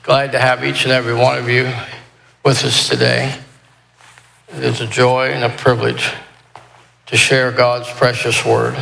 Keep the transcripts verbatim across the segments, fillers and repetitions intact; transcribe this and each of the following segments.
Glad to have each and every one of you with us today. It is a joy and a privilege to share God's precious word.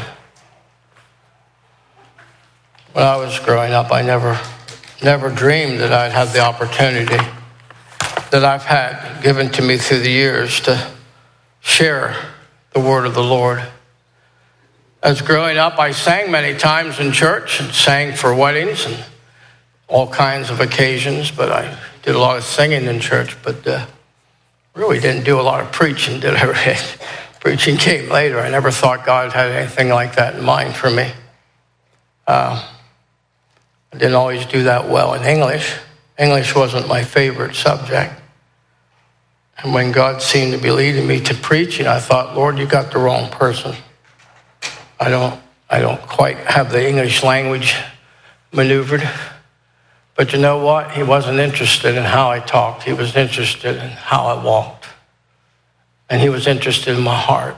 When I was growing up, I never, never dreamed that I'd have the opportunity that I've had given to me through the years to share the word of the Lord. As growing up, I sang many times in church and sang for weddings and all kinds of occasions, but I did a lot of singing in church, but uh, really didn't do a lot of preaching, did I? Preaching came later. I never thought God had anything like that in mind for me. Uh, I didn't always do that well in English. English wasn't my favorite subject. And when God seemed to be leading me to preaching, I thought, Lord, you got the wrong person. I don't, I don't quite have the English language maneuvered. But you know what? He wasn't interested in how I talked. He was interested in how I walked. And he was interested in my heart.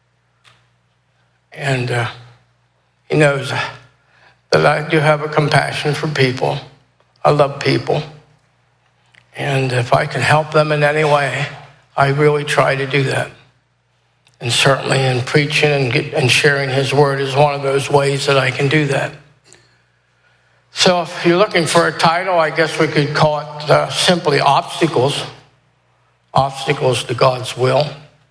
And uh, he knows that I do have a compassion for people. I love people. And if I can help them in any way, I really try to do that. And certainly in preaching and, get, and sharing his word is one of those ways that I can do that. So if you're looking for a title, I guess we could call it uh, simply Obstacles. Obstacles to God's will.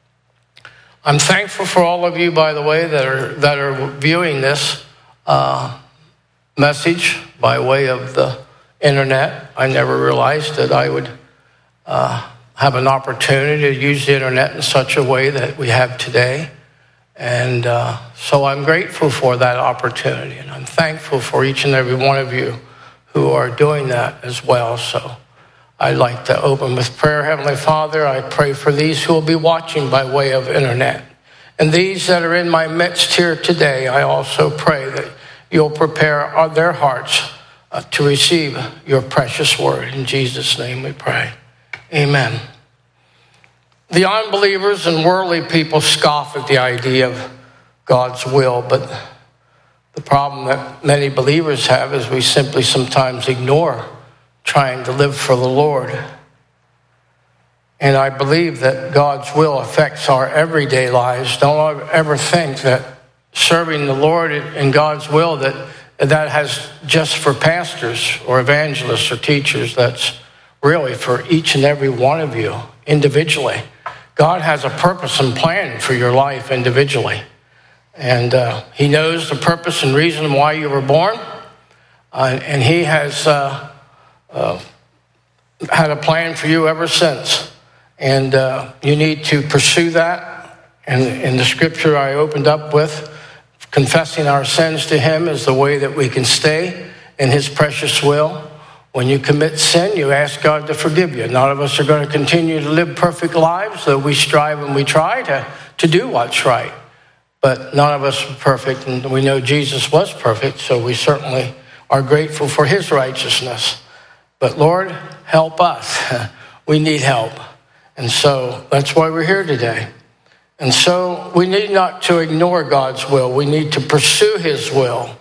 I'm thankful for all of you, by the way, that are that are viewing this uh, message by way of the internet. I never realized that I would uh, have an opportunity to use the internet in such a way that we have today. And uh, so I'm grateful for that opportunity, and I'm thankful for each and every one of you who are doing that as well. So I'd like to open with prayer. Heavenly Father, I pray for these who will be watching by way of internet. And these that are in my midst here today, I also pray that you'll prepare their hearts uh, to receive your precious word. In Jesus' name we pray. Amen. The unbelievers and worldly people scoff at the idea of God's will, but the problem that many believers have is we simply sometimes ignore trying to live for the Lord. And I believe that God's will affects our everyday lives. Don't ever think that serving the Lord in God's will, that that has just for pastors or evangelists or teachers. That's really for each and every one of you individually. God has a purpose and plan for your life individually. And uh, he knows the purpose and reason why you were born. Uh, and he has uh, uh, had a plan for you ever since. And uh, you need to pursue that. And in the scripture I opened up with, confessing our sins to him is the way that we can stay in his precious will. When you commit sin, you ask God to forgive you. None of us are going to continue to live perfect lives, though we strive and we try to, to do what's right. But none of us are perfect, and we know Jesus was perfect, so we certainly are grateful for his righteousness. But Lord, help us. We need help. And so that's why we're here today. And so we need not to ignore God's will. We need to pursue his will.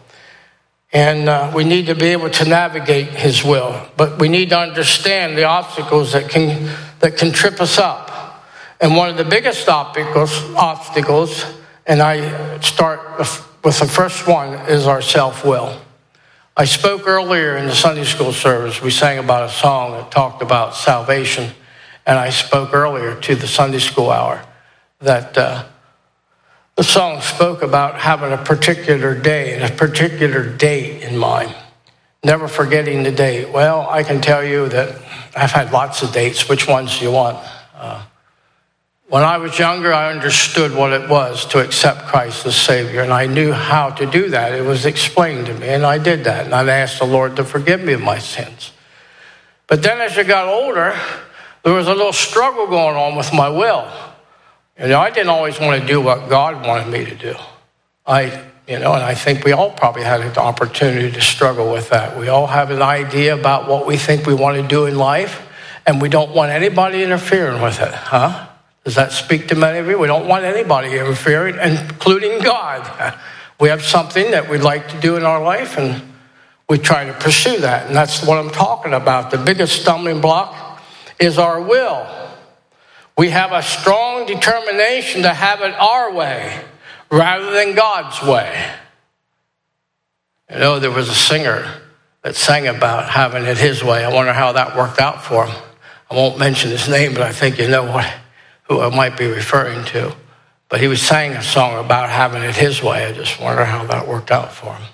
And uh, we need to be able to navigate his will. But we need to understand the obstacles that can that can trip us up. And one of the biggest obstacles, obstacles, and I start with the first one, is our self-will. I spoke earlier in the Sunday school service. We sang about a song that talked about salvation. And I spoke earlier to the Sunday school hour that uh, the song spoke about having a particular day and a particular date in mind, never forgetting the date. Well, I can tell you that I've had lots of dates. Which ones do you want? Uh, when I was younger, I understood what it was to accept Christ as Savior, and I knew how to do that. It was explained to me, and I did that, and I asked the Lord to forgive me of my sins. But then as I got older, there was a little struggle going on with my will. You know, I didn't always want to do what God wanted me to do. I, you know, and I think we all probably had an opportunity to struggle with that. We all have an idea about what we think we want to do in life, and we don't want anybody interfering with it, huh? Does that speak to many of you? We don't want anybody interfering, including God. We have something that we'd like to do in our life, and we try to pursue that. And that's what I'm talking about. The biggest stumbling block is our will. We have a strong determination to have it our way rather than God's way. You know, there was a singer that sang about having it his way. I wonder how that worked out for him. I won't mention his name, but I think you know what, who I might be referring to. But he was sang a song about having it his way. I just wonder how that worked out for him.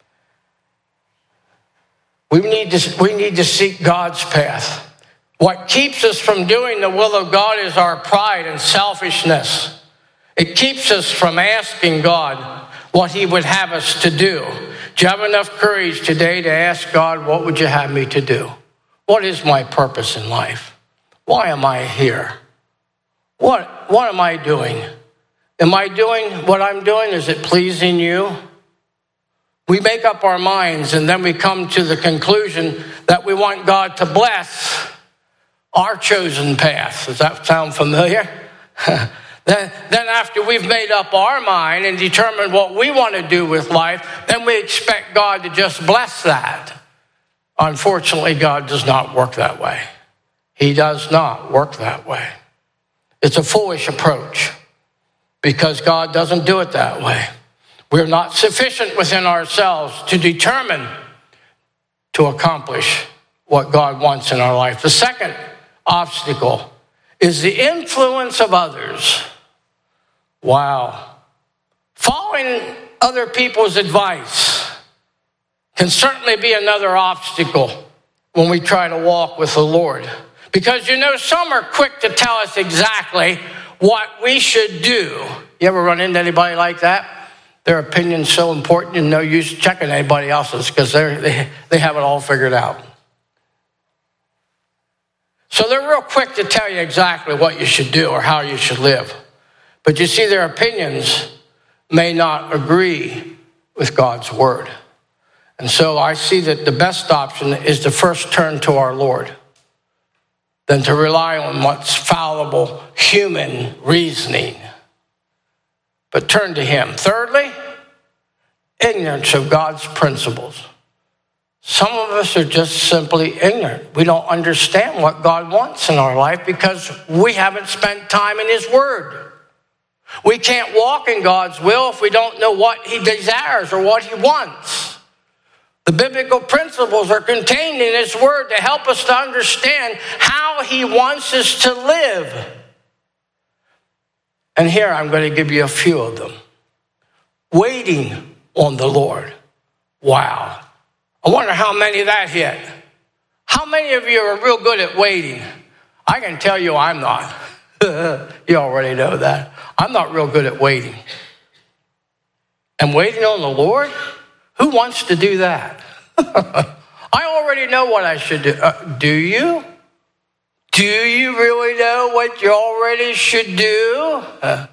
We need to, we need to seek God's path. What keeps us from doing the will of God is our pride and selfishness. It keeps us from asking God what he would have us to do. Do you have enough courage today to ask God, what would you have me to do? What is my purpose in life? Why am I here? What, what am I doing? Am I doing what I'm doing? Is it pleasing you? We make up our minds and then we come to the conclusion that we want God to bless our chosen path. Does that sound familiar? then, then after we've made up our mind and determined what we want to do with life, then we expect God to just bless that. Unfortunately, God does not work that way. He does not work that way. It's a foolish approach because God doesn't do it that way. We're not sufficient within ourselves to determine to accomplish what God wants in our life. The second obstacle is the influence of others. Wow. Following other people's advice can certainly be another obstacle when we try to walk with the Lord. Because, you know, some are quick to tell us exactly what we should do. You ever run into anybody like that? Their opinion's so important, you no use checking anybody else's because they they have it all figured out. So they're real quick to tell you exactly what you should do or how you should live. But you see, their opinions may not agree with God's word. And so I see that the best option is to first turn to our Lord than to rely on what's fallible human reasoning. But turn to him. Thirdly, ignorance of God's principles. Some of us are just simply ignorant. We don't understand what God wants in our life because we haven't spent time in his word. We can't walk in God's will if we don't know what he desires or what he wants. The biblical principles are contained in his word to help us to understand how he wants us to live. And here I'm going to give you a few of them. Waiting on the Lord. Wow. I wonder how many of that hit. How many of you are real good at waiting? I can tell you I'm not. You already know that. I'm not real good at waiting. And waiting on the Lord? Who wants to do that? I already know what I should do. Uh, do you? Do you really know what you already should do? Uh,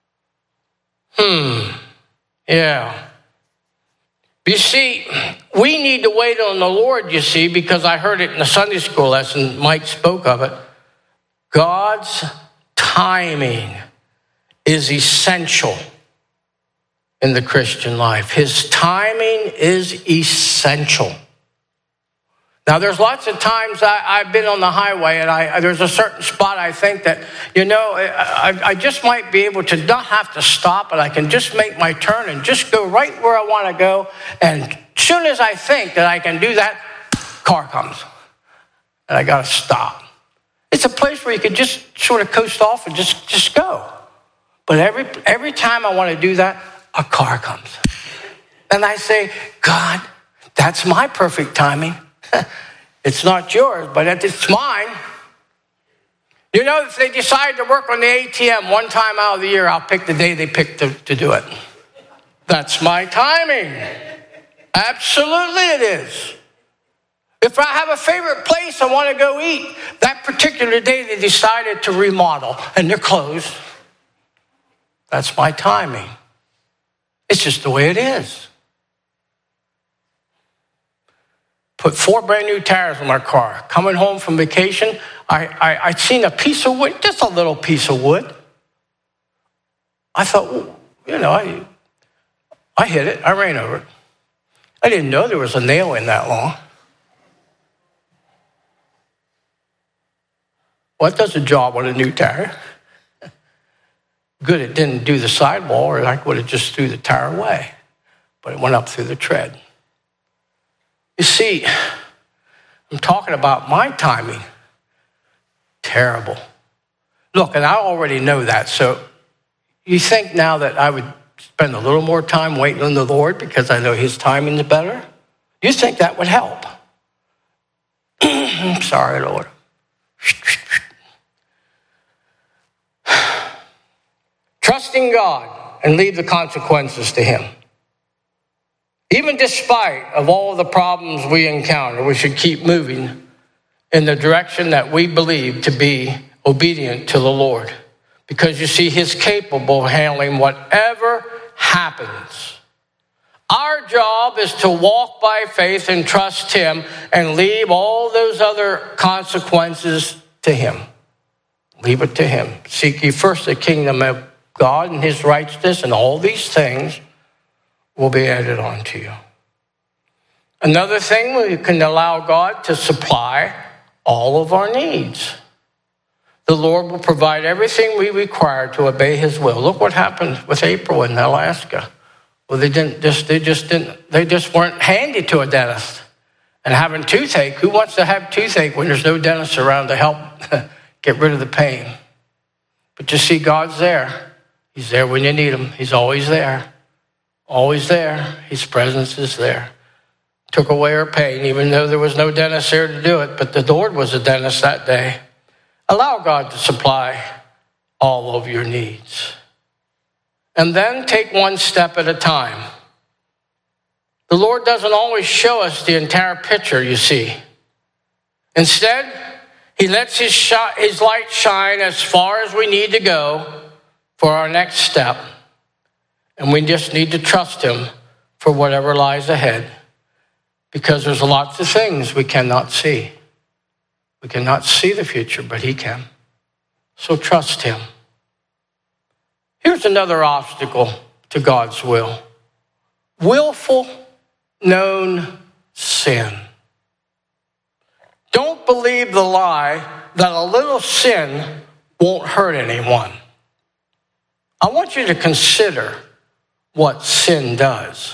hmm. Yeah. You see, we need to wait on the Lord, you see, because I heard it in the Sunday school lesson. Mike spoke of it. God's timing is essential in the Christian life. His timing is essential. Now, there's lots of times I, I've been on the highway and I, there's a certain spot I think that, you know, I, I just might be able to not have to stop, but I can just make my turn and just go right where I want to go. And as soon as I think that I can do that, car comes and I got to stop. It's a place where you can just sort of coast off and just, just go. But every, every time I want to do that, a car comes. And I say, God, that's my perfect timing. It's not yours, but it's mine. You know, if they decide to work on the A T M one time out of the year, I'll pick the day they pick to, to do it. That's my timing. Absolutely it is. If I have a favorite place I want to go eat, that particular day they decided to remodel and they're closed. That's my timing. It's just the way it is. Put four brand new tires on my car. Coming home from vacation, I, I, I'd seen a piece of wood, just a little piece of wood. I thought, well, you know, I, I hit it. I ran over it. I didn't know there was a nail in that long. Well, it does a job on a new tire. Good, it didn't do the sidewall, or I would have just threw the tire away. But it went up through the tread. You see, I'm talking about my timing. Terrible. Look, and I already know that, so you think now that I would spend a little more time waiting on the Lord because I know his timing is better? You think that would help? I'm sorry, Lord. Trusting God and leave the consequences to him. Even despite of all the problems we encounter, we should keep moving in the direction that we believe to be obedient to the Lord. Because you see, he's capable of handling whatever happens. Our job is to walk by faith and trust him and leave all those other consequences to him. Leave it to him. Seek ye first the kingdom of God and his righteousness, and all these things will be added on to you. Another thing, we can allow God to supply all of our needs. The Lord will provide everything we require to obey his will. Look what happened with April in Alaska. Well, they didn't just they just didn't they just weren't handy to a dentist. And having toothache, who wants to have toothache when there's no dentist around to help get rid of the pain? But you see, God's there. He's there when you need him. He's always there. Always there. His presence is there. Took away her pain, even though there was no dentist there to do it. But the Lord was a dentist that day. Allow God to supply all of your needs. And then take one step at a time. The Lord doesn't always show us the entire picture, you see. Instead, he lets his, sh- his light shine as far as we need to go for our next step. And we just need to trust him for whatever lies ahead. Because there's lots of things we cannot see. We cannot see the future, but he can. So trust him. Here's another obstacle to God's will. Willful, known sin. Don't believe the lie that a little sin won't hurt anyone. I want you to consider what sin does.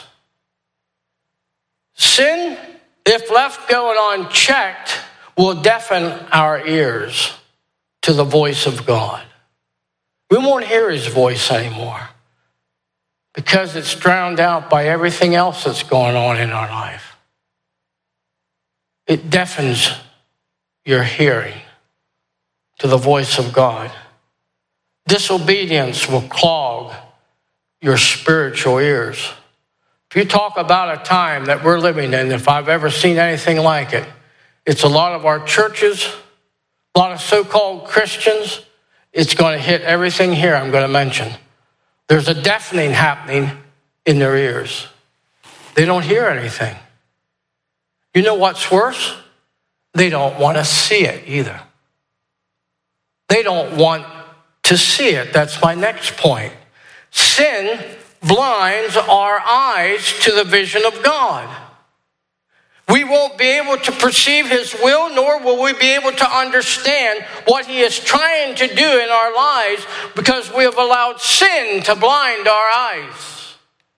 Sin, if left going unchecked, will deafen our ears to the voice of God. We won't hear his voice anymore because it's drowned out by everything else that's going on in our life. It deafens your hearing to the voice of God. Disobedience will clog your spiritual ears. If you talk about a time that we're living in, if I've ever seen anything like it, it's a lot of our churches, a lot of so-called Christians. It's going to hit everything here I'm going to mention. There's a deafening happening in their ears. They don't hear anything. You know what's worse? They don't want to see it either. They don't want to see it. That's my next point. Sin blinds our eyes to the vision of God. We won't be able to perceive his will, nor will we be able to understand what he is trying to do in our lives because we have allowed sin to blind our eyes.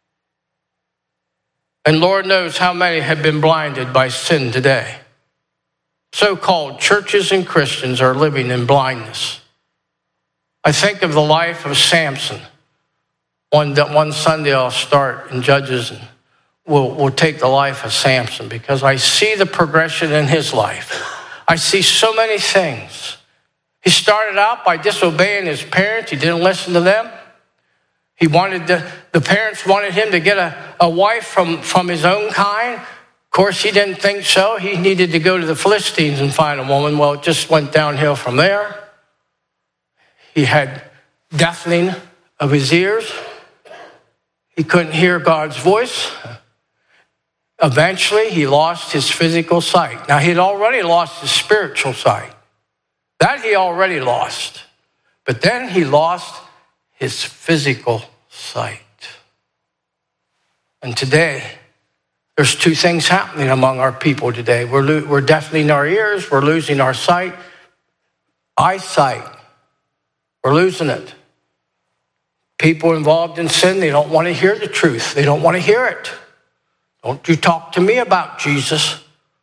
And Lord knows how many have been blinded by sin today. So-called churches and Christians are living in blindness. I think of the life of Samson. One, one Sunday I'll start in Judges and we'll, we'll take the life of Samson because I see the progression in his life. I see so many things. He started out by disobeying his parents. He didn't listen to them. He wanted to, the parents wanted him to get a, a wife from, from his own kind. Of course, he didn't think so. He needed to go to the Philistines and find a woman. Well, it just went downhill from there. He had deafening of his ears. He couldn't hear God's voice. Eventually, he lost his physical sight. Now, he had already lost his spiritual sight. That he already lost. But then he lost his physical sight. And today, There's two things happening among our people today. We're, lo- we're deafening our ears. We're losing our sight. Eyesight. We're losing it. People involved in sin, they don't want to hear the truth. They don't want to hear it. Don't you talk to me about Jesus.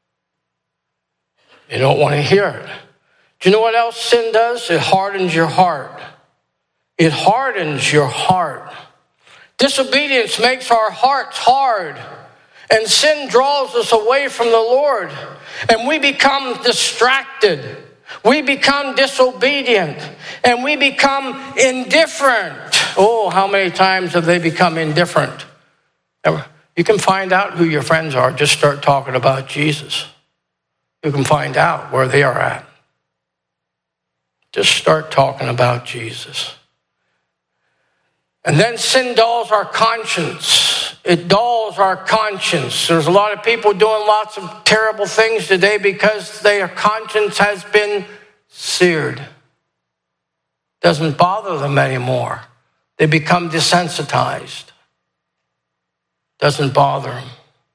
They don't want to hear it. Do you know what else sin does? It hardens your heart. It hardens your heart. Disobedience makes our hearts hard. And sin draws us away from the Lord. And we become distracted. We become disobedient. And we become indifferent. Oh, how many times have they become indifferent? You can find out who your friends are. Just start talking about Jesus. You can find out where they are at. Just start talking about Jesus. And then sin dulls our conscience. It dulls our conscience. There's a lot of people doing lots of terrible things today because their conscience has been seared. Doesn't bother them anymore. They become desensitized. Doesn't bother them.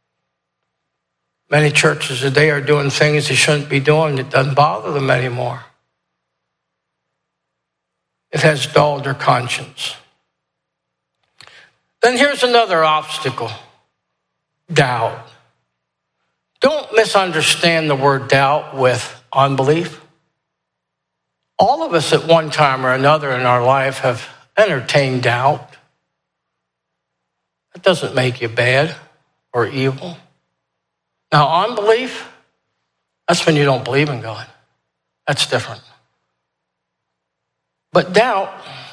Many churches today are doing things they shouldn't be doing. It doesn't bother them anymore. It has dulled their conscience. Then here's another obstacle. Doubt. Don't misunderstand the word doubt with unbelief. All of us at one time or another in our life have entertained doubt. That doesn't make you bad or evil. Now, unbelief, that's when you don't believe in God. That's different. But doubt,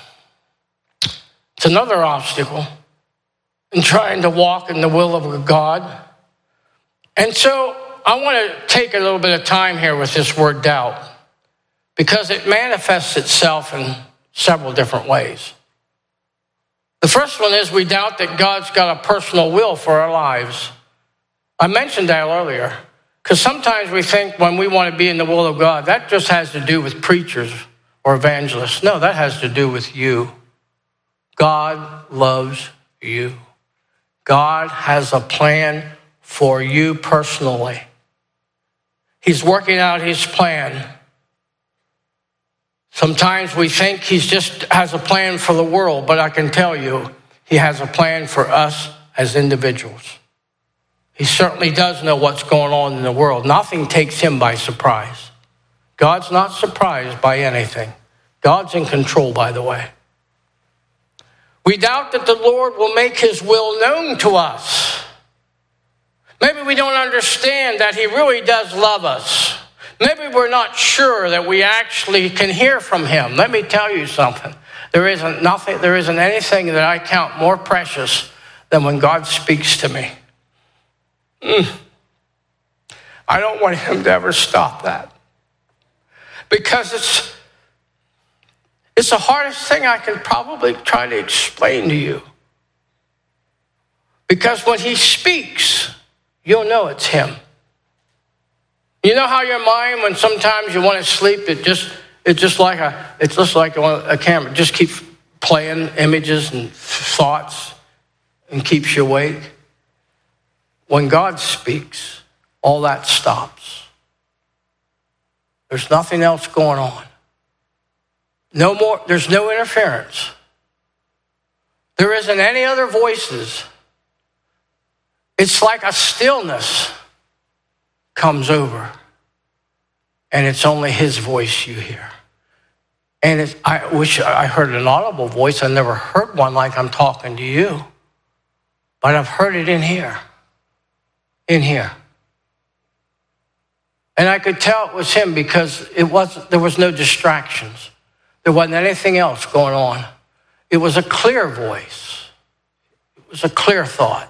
it's another obstacle in trying to walk in the will of God. And so I want to take a little bit of time here with this word doubt because it manifests itself in several different ways. The first one is we doubt that God's got a personal will for our lives. I mentioned that earlier because sometimes we think when we want to be in the will of God, that just has to do with preachers or evangelists. No, that has to do with you. God loves you. God has a plan for you personally. He's working out his plan. Sometimes we think he just has a plan for the world, but I can tell you, he has a plan for us as individuals. He certainly does know what's going on in the world. Nothing takes him by surprise. God's not surprised by anything. God's in control, by the way. We doubt that the Lord will make his will known to us. Maybe we don't understand that he really does love us. Maybe we're not sure that we actually can hear from him. Let me tell you something. There isn't nothing, there isn't anything that I count more precious than when God speaks to me. Mm. I don't want him to ever stop that. Because it's It's the hardest thing I can probably try to explain to you. Because when he speaks, you'll know it's him. You know how your mind, when sometimes you want to sleep, it just it's just like a it's just like a, a camera, it just keeps playing images and thoughts and keeps you awake. When God speaks, all that stops. There's nothing else going on. No more, there's no interference. There isn't any other voices. It's like a stillness comes over. And it's only his voice you hear. And it's, I wish I heard an audible voice. I never heard one like I'm talking to you. But I've heard it in here. In here. And I could tell it was him because it was there was no distractions. There wasn't anything else going on. It was a clear voice. It was a clear thought.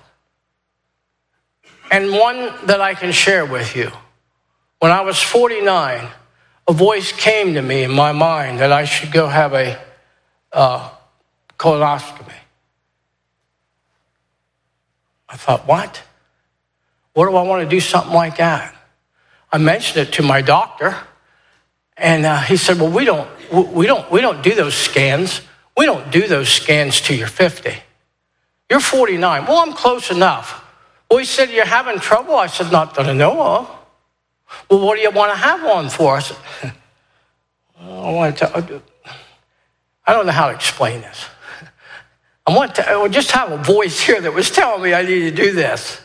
And one that I can share with you. When I was forty-nine, a voice came to me in my mind that I should go have a uh, colonoscopy. I thought, what? What do I want to do something like that? I mentioned it to my doctor. And uh, he said, well, we don't, we don't, we don't do those scans. We don't do those scans till you're fifty. You're forty-nine. Well, I'm close enough. Well, he said, you're having trouble? I said, not that I know of. Well, what do you want to have one for? I said, I want to, I don't know how to explain this. I want to I just have a voice here that was telling me I need to do this.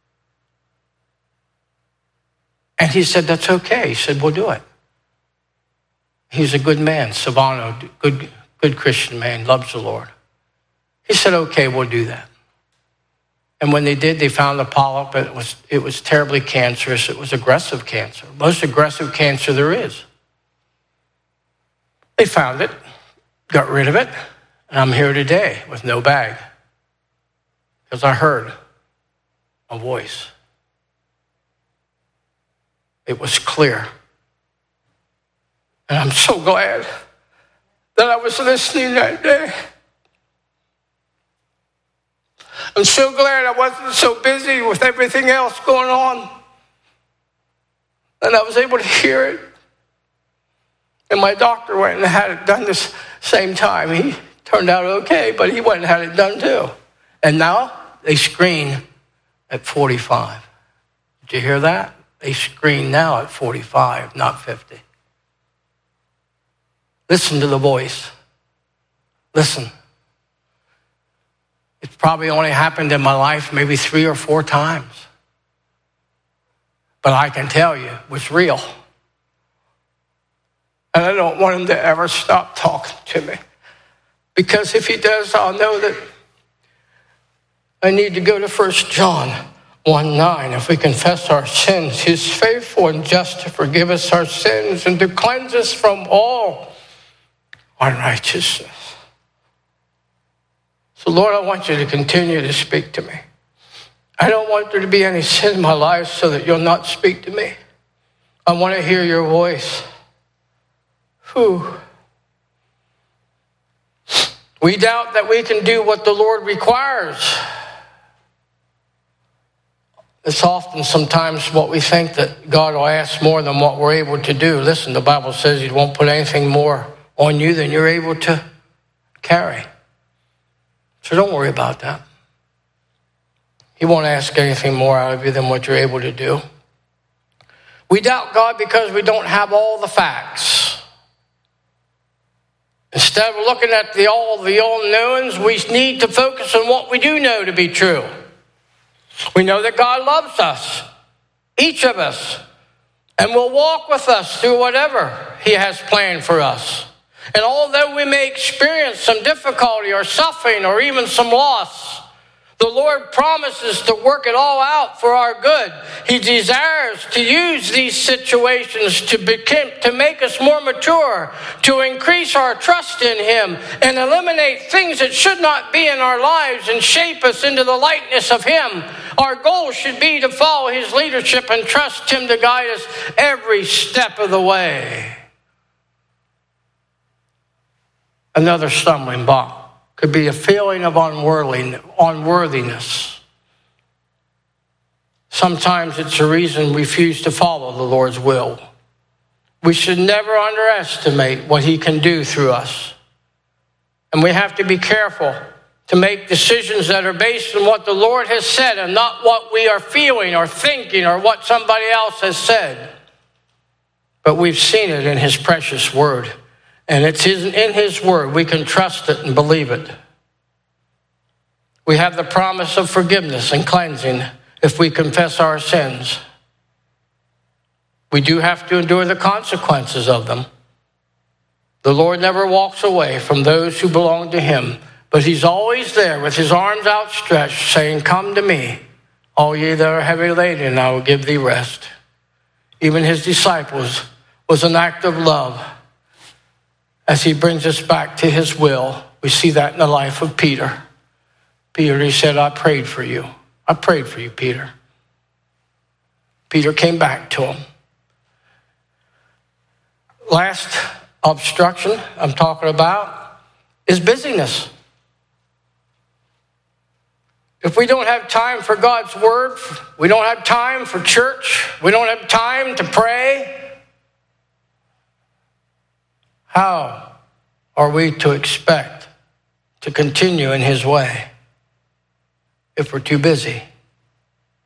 And he said, that's okay. He said, we'll do it. He's a good man, Savano, good, good Christian man, loves the Lord. He said, okay, we'll do that. And when they did, they found the polyp. It was, it was terribly cancerous. It was aggressive cancer, most aggressive cancer there is. They found it, got rid of it, and I'm here today with no bag because I heard a voice. It was clear. And I'm so glad that I was listening that day. I'm so glad I wasn't so busy with everything else going on. And I was able to hear it. And my doctor went and had it done this same time. He turned out okay, but he went and had it done too. And now they screen at forty-five. Did you hear that? They screen now at forty-five, not fifty. Listen to the voice. Listen. It's probably only happened in my life maybe three or four times. But I can tell you, it was real. And I don't want him to ever stop talking to me. Because if he does, I'll know that I need to go to First John one nine. If we confess our sins, he's faithful and just to forgive us our sins and to cleanse us from all unrighteousness. So, Lord, I want you to continue to speak to me. I don't want there to be any sin in my life so that you'll not speak to me. I want to hear your voice. Whew. We doubt that we can do what the Lord requires. It's often sometimes what we think that God will ask more than what we're able to do. Listen, the Bible says he won't put anything more on you than you're able to carry. So don't worry about that. He won't ask anything more out of you than what you're able to do. We doubt God because we don't have all the facts. Instead of looking at the all the unknowns, we need to focus on what we do know to be true. We know that God loves us, each of us, and will walk with us through whatever he has planned for us. And although we may experience some difficulty or suffering or even some loss, the Lord promises to work it all out for our good. He desires to use these situations to, begin, to make us more mature, to increase our trust in him, and eliminate things that should not be in our lives and shape us into the likeness of him. Our goal should be to follow his leadership and trust him to guide us every step of the way. Another stumbling block could be a feeling of unworthiness. Sometimes it's a reason we refuse to follow the Lord's will. We should never underestimate what he can do through us. And we have to be careful to make decisions that are based on what the Lord has said and not what we are feeling or thinking or what somebody else has said. But we've seen it in his precious word. And it's in his word. We can trust it and believe it. We have the promise of forgiveness and cleansing if we confess our sins. We do have to endure the consequences of them. The Lord never walks away from those who belong to him, but he's always there with his arms outstretched, saying, come to me, all ye that are heavy laden, and I will give thee rest. Even his disciples was an act of love. As he brings us back to his will, we see that in the life of Peter. Peter, he said, I prayed for you. I prayed for you, Peter. Peter came back to him. Last obstruction I'm talking about is busyness. If we don't have time for God's word, we don't have time for church, we don't have time to pray, how are we to expect to continue in his way if we're too busy?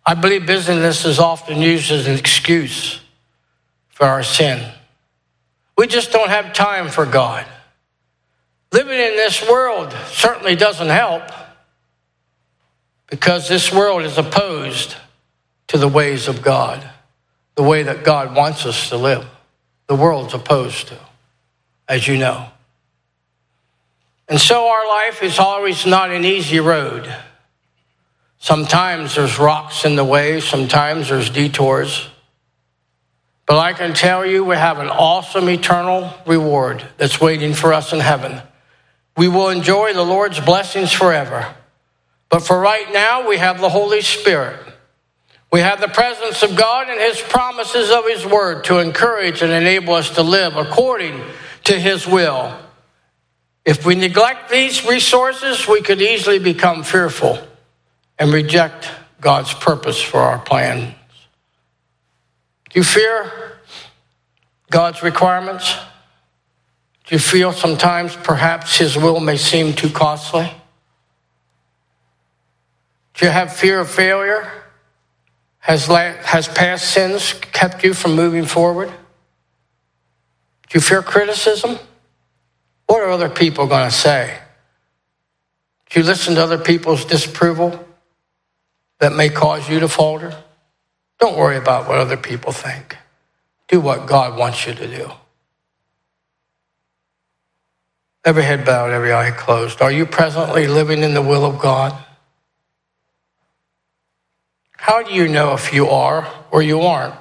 I believe busyness is often used as an excuse for our sin. We just don't have time for God. Living in this world certainly doesn't help, because this world is opposed to the ways of God, the way that God wants us to live. The world's opposed to, as you know. And so our life is always not an easy road. Sometimes there's rocks in the way, sometimes there's detours. But I can tell you, we have an awesome eternal reward that's waiting for us in heaven. We will enjoy the Lord's blessings forever. But for right now, we have the Holy Spirit. We have the presence of God and his promises of his word to encourage and enable us to live according to his will. If we neglect these resources, we could easily become fearful and reject God's purpose for our plans. Do you fear God's requirements? Do you feel sometimes perhaps his will may seem too costly? Do you have fear of failure? Has, la- has past sins kept you from moving forward? Do you fear criticism? What are other people going to say? Do you listen to other people's disapproval that may cause you to falter? Don't worry about what other people think. Do what God wants you to do. Every head bowed, every eye closed. Are you presently living in the will of God? How do you know if you are or you aren't?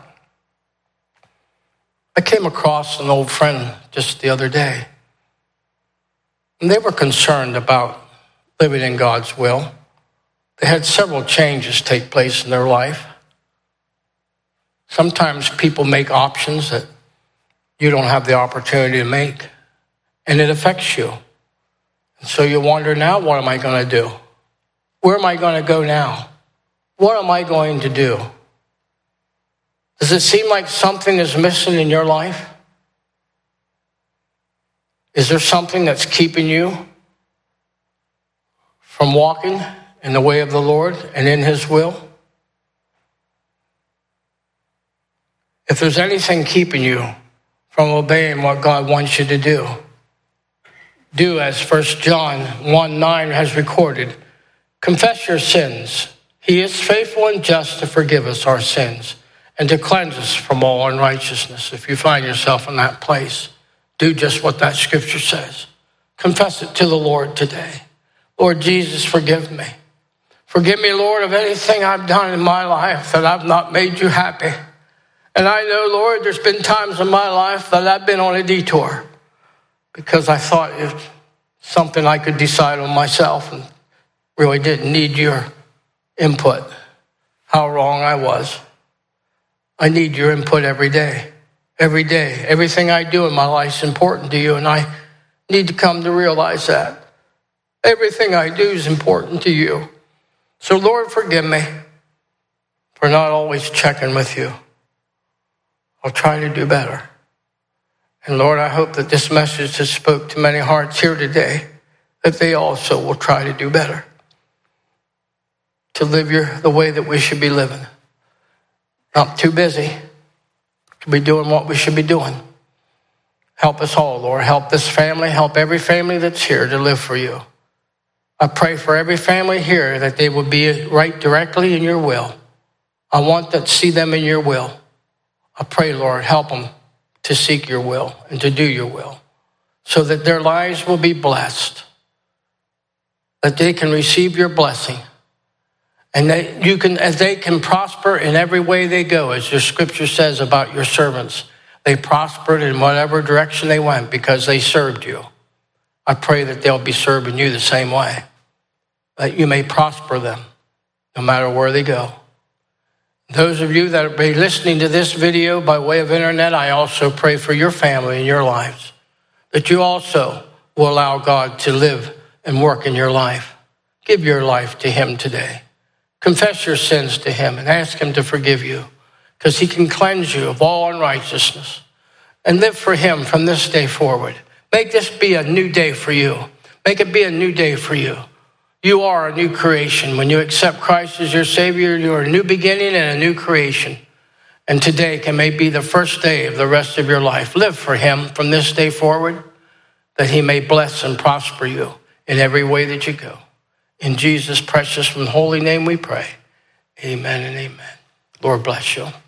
I came across an old friend just the other day, and they were concerned about living in God's will. They had several changes take place in their life. Sometimes people make options that you don't have the opportunity to make, and it affects you. And so you wonder, now what am I going to do? Where am I going to go now? What am I going to do? Does it seem like something is missing in your life? Is there something that's keeping you from walking in the way of the Lord and in his will? If there's anything keeping you from obeying what God wants you to do, do as First John one nine has recorded. Confess your sins. He is faithful and just to forgive us our sins and to cleanse us from all unrighteousness. If you find yourself in that place, do just what that scripture says. Confess it to the Lord today. Lord Jesus, forgive me. Forgive me, Lord, of anything I've done in my life that I've not made you happy. And I know, Lord, there's been times in my life that I've been on a detour because I thought it was something I could decide on myself and really didn't need your input. How wrong I was. I need your input every day. Every day. Everything I do in my life is important to you, and I need to come to realize that. Everything I do is important to you. So, Lord, forgive me for not always checking with you. I'll try to do better. And Lord, I hope that this message has spoke to many hearts here today, that they also will try to do better, to live your, the way that we should be living. Not too busy to be doing what we should be doing. Help us all, Lord. Help this family. Help every family that's here to live for you. I pray for every family here that they will be right directly in your will. I want to see them in your will. I pray, Lord, help them to seek your will and to do your will so that their lives will be blessed, that they can receive your blessing, and that you can, as they can prosper in every way they go, as your scripture says about your servants. They prospered in whatever direction they went because they served you. I pray that they'll be serving you the same way, that you may prosper them no matter where they go. Those of you that are listening to this video by way of internet, I also pray for your family and your lives, that you also will allow God to live and work in your life. Give your life to him today. Confess your sins to him and ask him to forgive you, because he can cleanse you of all unrighteousness. And live for him from this day forward. Make this be a new day for you. Make it be a new day for you You are a new creation. When you accept Christ as your Savior, you are a new beginning and a new creation. And today can may be the first day of the rest of your life. Live for him from this day forward, that he may bless and prosper you in every way that you go. In Jesus' precious and holy name we pray. Amen and amen. Lord bless you.